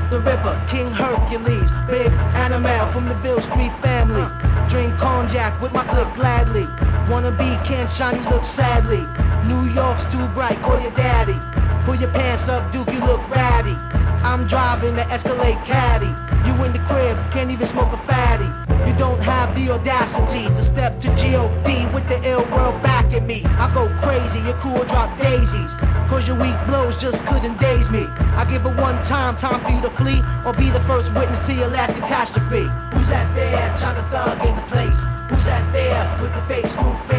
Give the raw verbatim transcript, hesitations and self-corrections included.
the Ripper, King Hercules, big animal from the Bill Street family. Drink cognac with my clique gladly. Wanna be can't shine, you look sadly. New York's too bright, call your daddy. Pull your pants up, Duke, you look ratty. I'm driving the Escalade caddy. You in the crib, can't even smoke a fatty. You don't have the audacity to step to G O P with the ill world back at me. I go crazy, your crew will drop daisies. Cause your weak blows just couldn't daze me. I give it one time, time for you to flee, or be the first witness to your last catastrophe. Who's that there, trying to thug in the place? Who's that there with the fake smooth face?